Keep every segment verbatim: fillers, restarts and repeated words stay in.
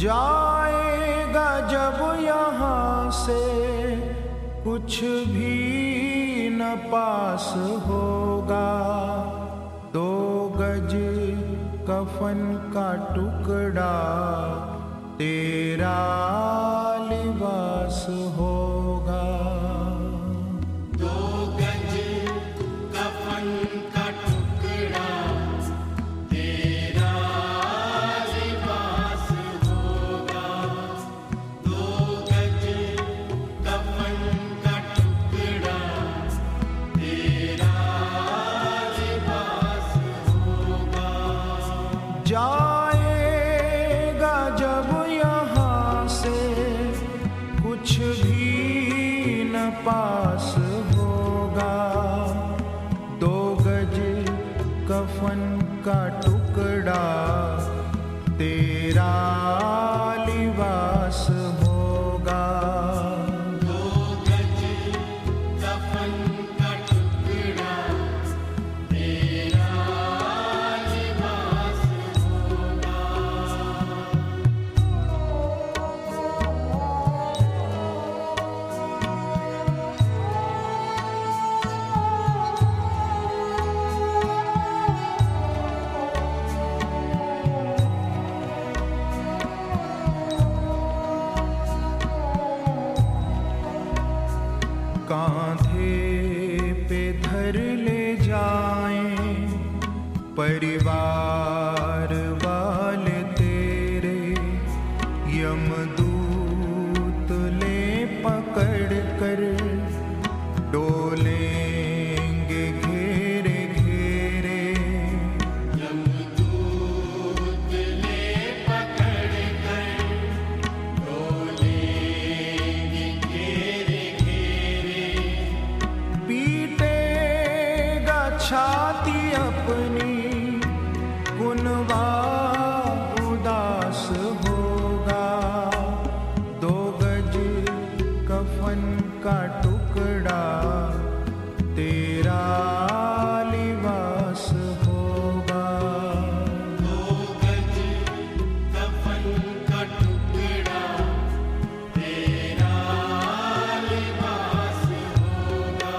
जाएगा जब यहाँ से कुछ भी न पास होगा, दो गज कफन का टुकड़ा तेरा लिबास होगा। दो गज कफन का टुकड़ा तेरा लिबास होगा, दो गज कफन का टुकड़ा तेरा लिबास होगा। जाएगा जब यहाँ से कुछ भी न पास होगा, दो गज कफन का टुकड़ा तेरा लिबास होगा। दो गज कफन का टुकड़ा तेरा लिबास होगा। कांधे पे धर ले जाएं परिवार वाले तेरे, यमदूत ले पकड़ कर डोलेंगे घेरे घेरे। यमदूत ले पकड़ कर डोलेंगे घेरे घेरे। पीटेगा छाती अपनी कुनवा उदास होगा, दो गज कफन का टुकड़ा तेरा लिबास होगा। दो गज कफन का टुकड़ा तेरा लिबास होगा।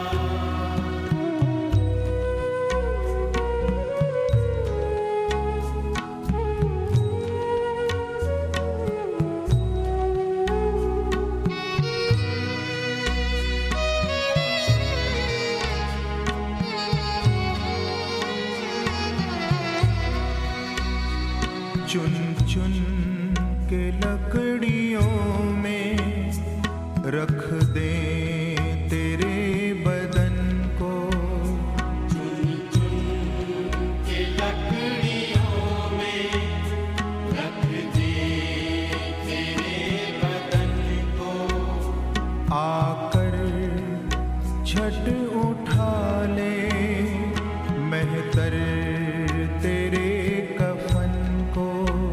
चुन चुन के लकड़ियों में रख दे तेरे बदन को, चुन चुन के लकड़ियों में रख दे तेरे बदन को। आकर झट उठा ले मेहतर तेरे कफन को।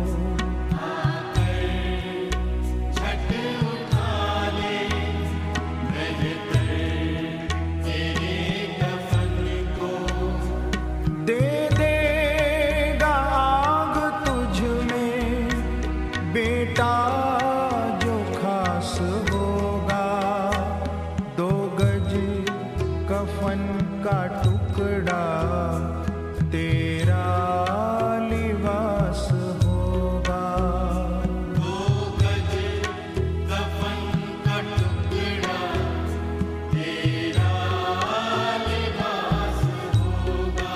आकर झट उठा ले मेहतर तेरे कफन को। दे देगा आग तुझ में बेटा जो खास होगा, दो गज कफन का टुकड़ा तेरा लिबास होगा। दो गज कफन का टुकड़ा तेरा लिबास होगा।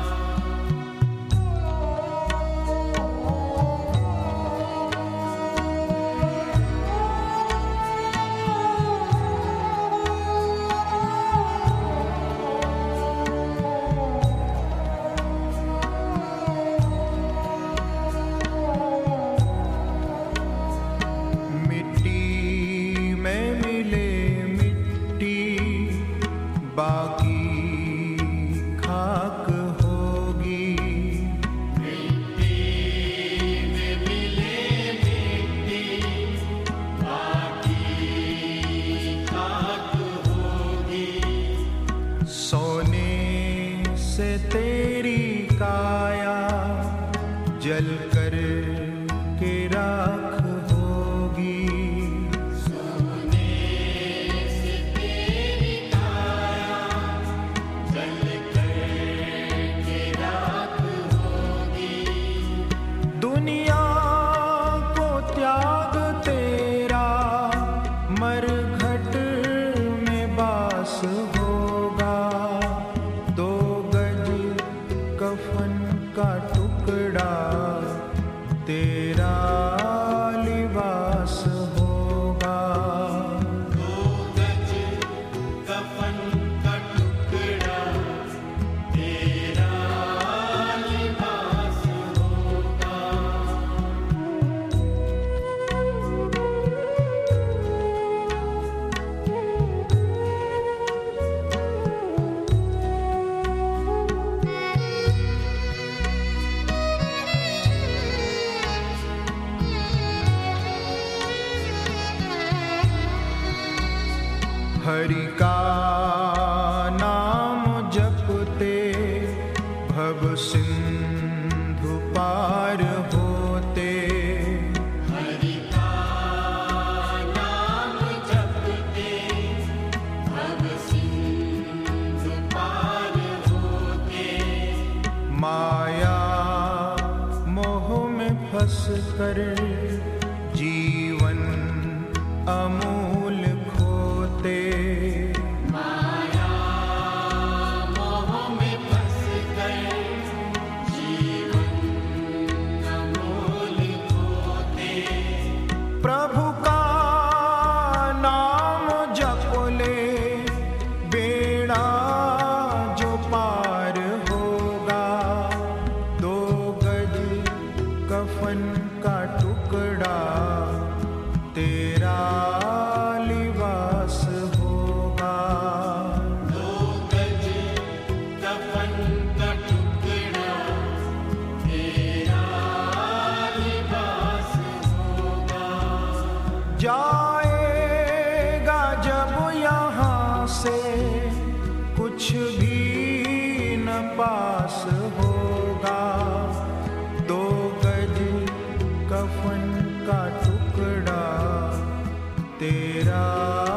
मिट्टी में मिले मिट्टी बाकी खाक होगी, मिट्टी में मिले मिट्टी बाकी खाक होगी। सोने से तेरी काया जल कर के राख मरघट में बास होगा, दो गज कफन का टुकड़ा तेरा लिबास होगा। दो गज कफन का टुकड़ा तेरा लिबास होगा। हरि का नाम जपते भव सिंधु पार होते। हरि का नाम जपते भव सिंधु पार होते। माया मोह में फंस कर जीवन अमूल खोते। माया मोह में फंस कर जीवन अमूल खोते। प्रभु का नाम जप ले बेड़ा जो पार होगा, दो गज कफन का टुकड़ा तेरा लिबास होगा। दो गज कफन का टुकड़ा तेरा लिबास होगा। जाएगा जब यहाँ से कुछ भी न पास होगा, दो गज कफन का टुकड़ा तेरा